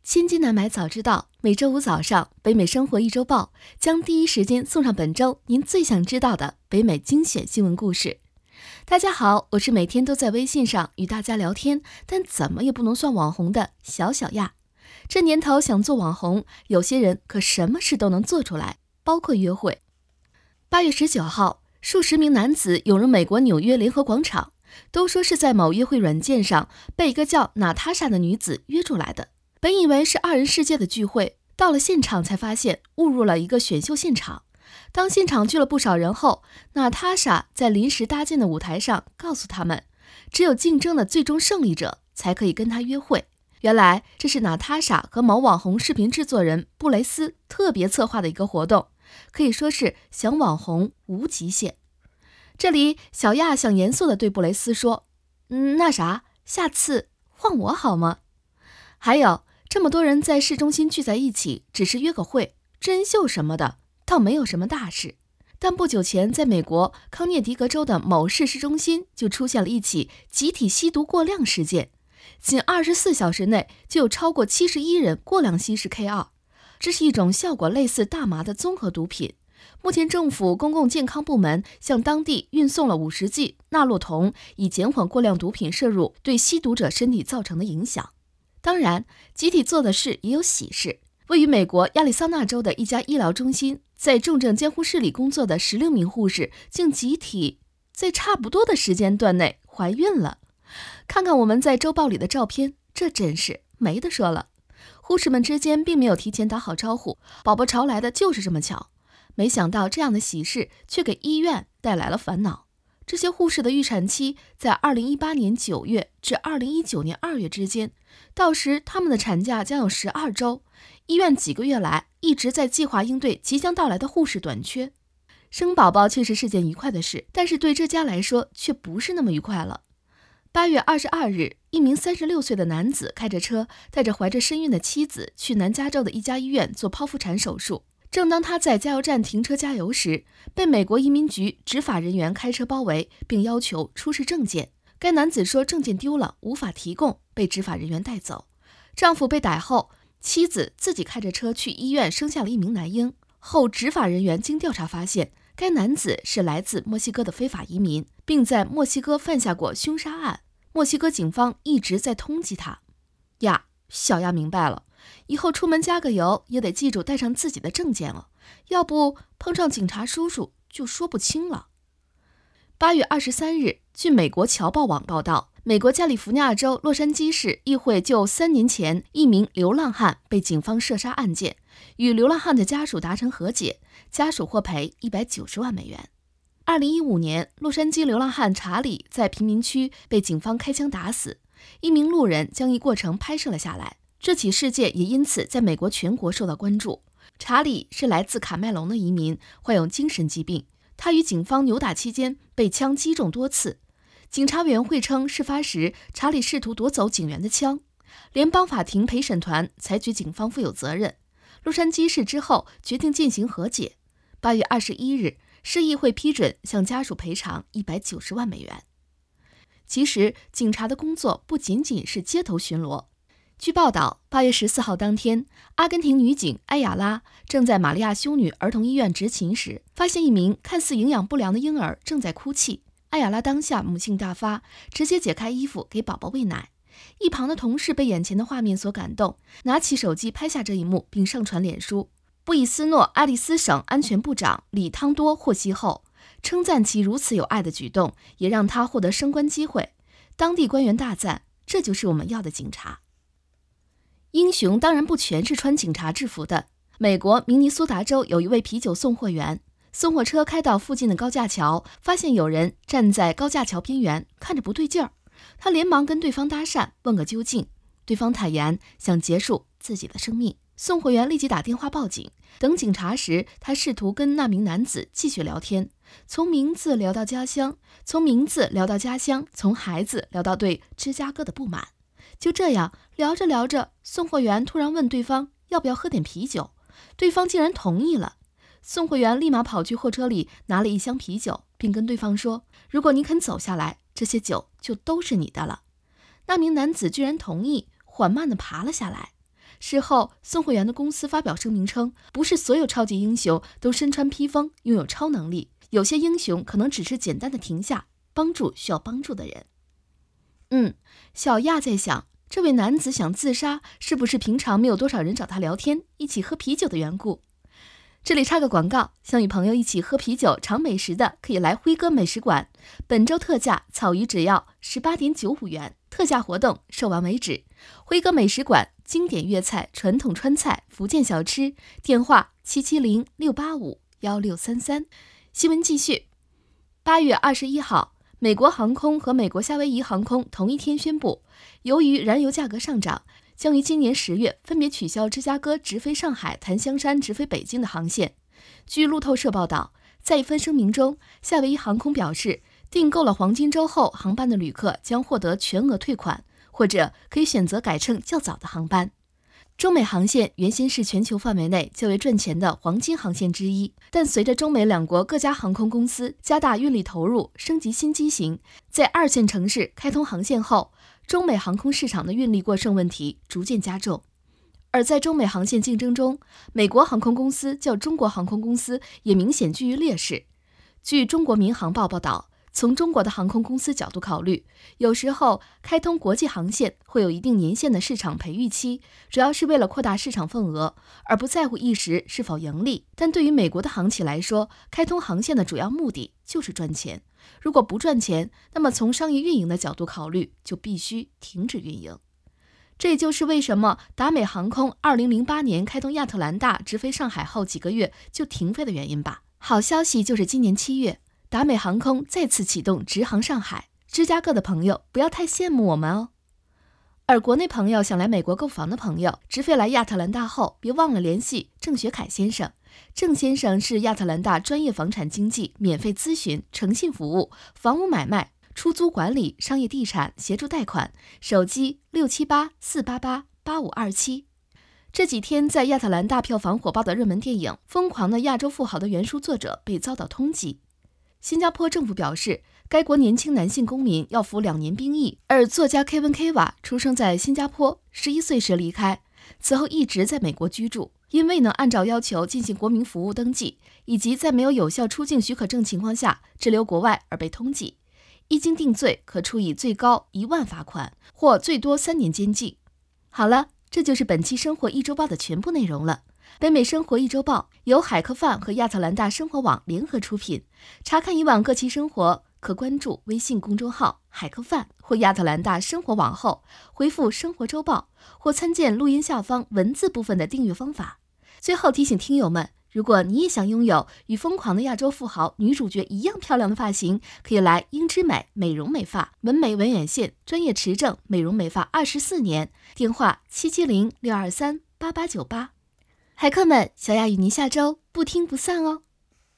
新津南买早知道，每周五早上北美生活一周报将第一时间送上本周您最想知道的北美精选新闻故事。大家好，我是每天都在微信上与大家聊天，但怎么也不能算网红的小亚。这年头想做网红，有些人可什么事都能做出来，包括约会。8月19号，数十名男子涌入美国纽约联合广场，都说是在某约会软件上被一个叫娜塔莎的女子约出来的。本以为是二人世界的聚会，到了现场才发现误入了一个选秀现场。当现场聚了不少人后，娜塔莎在临时搭建的舞台上告诉他们，只有竞争的最终胜利者才可以跟她约会。原来这是娜塔莎和某网红视频制作人布雷斯特别策划的一个活动，可以说是想网红无极限。这里小亚想严肃地对布雷斯说，那啥，下次换我好吗？还有这么多人在市中心聚在一起，只是约个会，真秀什么的倒没有什么大事。但不久前在美国康涅狄格州的某市中心就出现了一起集体吸毒过量事件，仅24小时内就有超过71人过量吸食 K2， 这是一种效果类似大麻的综合毒品。目前政府公共健康部门向当地运送了50剂纳洛酮，以减缓过量毒品摄入对吸毒者身体造成的影响。当然，集体做的事也有喜事。位于美国亚利桑那州的一家医疗中心，在重症监护室里工作的16名护士竟集体在差不多的时间段内怀孕了。看看我们在周报里的照片，这真是没得说了。护士们之间并没有提前打好招呼，宝宝潮来的就是这么巧。没想到这样的喜事却给医院带来了烦恼。这些护士的预产期在2018年9月至2019年2月之间，到时他们的产假将有12周。医院几个月来一直在计划应对即将到来的护士短缺。生宝宝确实是件愉快的事，但是对这家来说却不是那么愉快了。8月22日，一名36岁的男子开着车，带着怀着身孕的妻子去南加州的一家医院做剖腹产手术。正当他在加油站停车加油时，被美国移民局执法人员开车包围，并要求出示证件。该男子说证件丢了，无法提供，被执法人员带走。丈夫被逮后，妻子自己开着车去医院生下了一名男婴。后执法人员经调查发现，该男子是来自墨西哥的非法移民，并在墨西哥犯下过凶杀案。墨西哥警方一直在通缉他。小亚明白了，以后出门加个油也得记住带上自己的证件了，要不碰上警察叔叔就说不清了。8月23日，据美国侨报网报道，美国加利福尼亚州洛杉矶市议会就3年前一名流浪汉被警方射杀案件，与流浪汉的家属达成和解，家属获赔190万美元。2015年，洛杉矶流浪汉查理在贫民区被警方开枪打死，一名路人将一过程拍摄了下来，这起事件也因此在美国全国受到关注。查理是来自卡麦隆的移民，患有精神疾病，他与警方扭打期间被枪击中多次。警察委员会称，事发时查理试图夺走警员的枪。联邦法庭陪审团裁决警方负有责任。洛杉矶市之后决定进行和解。8月21日，市议会批准向家属赔偿190万美元。其实，警察的工作不仅仅是街头巡逻。据报道，8月14号当天，阿根廷女警埃亚拉正在玛利亚修女儿童医院执勤时，发现一名看似营养不良的婴儿正在哭泣。埃亚拉当下母性大发，直接解开衣服给宝宝喂奶。一旁的同事被眼前的画面所感动，拿起手机拍下这一幕并上传脸书。布宜斯诺爱丽丝省安全部长里汤多获悉后，称赞其如此有爱的举动，也让他获得升官机会。当地官员大赞，这就是我们要的警察。英雄当然不全是穿警察制服的。美国明尼苏达州有一位啤酒送货员，送货车开到附近的高架桥，发现有人站在高架桥边缘，看着不对劲儿。他连忙跟对方搭讪，问个究竟。对方坦言想结束自己的生命。送货员立即打电话报警。等警察时，他试图跟那名男子继续聊天，从名字聊到家乡，从名字聊到家乡，从孩子聊到对芝加哥的不满。就这样聊着聊着，送货员突然问对方要不要喝点啤酒，对方竟然同意了。送货员立马跑去货车里拿了一箱啤酒，并跟对方说，如果你肯走下来，这些酒就都是你的了。那名男子居然同意，缓慢地爬了下来。 事后，送货员的公司发表声明称，不是所有超级英雄都身穿披风，拥有超能力，有些英雄可能只是简单的停下，帮助需要帮助的人。小亚在想，这位男子想自杀，是不是平常没有多少人找他聊天，一起喝啤酒的缘故？这里插个广告，想与朋友一起喝啤酒尝美食的，可以来辉哥美食馆，本周特价草鱼只要18.95元，特价活动售完为止。辉哥美食馆，经典粤菜、传统川菜、福建小吃，电话770-685-1633。新闻继续。8月21号，美国航空和美国夏威夷航空同一天宣布，由于燃油价格上涨，将于今年10月分别取消芝加哥直飞上海、檀香山直飞北京的航线。据路透社报道，在一份声明中，夏威夷航空表示，订购了黄金周后航班的旅客将获得全额退款，或者可以选择改乘较早的航班。中美航线原先是全球范围内较为赚钱的黄金航线之一，但随着中美两国各家航空公司加大运力投入，升级新机型，在2线城市开通航线后，中美航空市场的运力过剩问题逐渐加重。而在中美航线竞争中，美国航空公司较中国航空公司也明显居于劣势。据中国民航报报道，从中国的航空公司角度考虑，有时候开通国际航线会有一定年限的市场培育期，主要是为了扩大市场份额，而不在乎一时是否盈利。但对于美国的航企来说，开通航线的主要目的就是赚钱。如果不赚钱，那么从商业运营的角度考虑，就必须停止运营。这也就是为什么达美航空2008年开通亚特兰大直飞上海后几个月就停飞的原因吧。好消息就是今年7月，达美航空再次启动直航上海，芝加哥的朋友不要太羡慕我们哦。而国内朋友想来美国购房的朋友，直飞来亚特兰大后，别忘了联系郑学凯先生。郑先生是亚特兰大专业房产经纪免费咨询、诚信服务、房屋买卖、出租管理、商业地产协助贷款，手机678-488-8527。这几天在亚特兰大票房火爆的热门电影《疯狂的亚洲富豪》的原书作者被遭到通缉。新加坡政府表示，该国年轻男性公民要服2年兵役，而作家 Kevin Kava 出生在新加坡，11岁时离开，此后一直在美国居住，因未能按照要求进行国民服务登记，以及在没有有效出境许可证情况下滞留国外而被通缉。一经定罪，可处以最高1万罚款，或最多3年监禁。好了，这就是本期生活一周报的全部内容了。北美生活一周报由海客饭和亚特兰大生活网联合出品。查看以往各期生活，可关注微信公众号海客饭或亚特兰大生活网后，回复生活周报或参见录音下方文字部分的订阅方法。最后提醒听友们，如果你也想拥有与疯狂的亚洲富豪女主角一样漂亮的发型，可以来英之美美容美发，纹眉纹眼线，专业持证，美容美发24年，电话770-623-8898。海客们，小雅与您下周不听不散哦。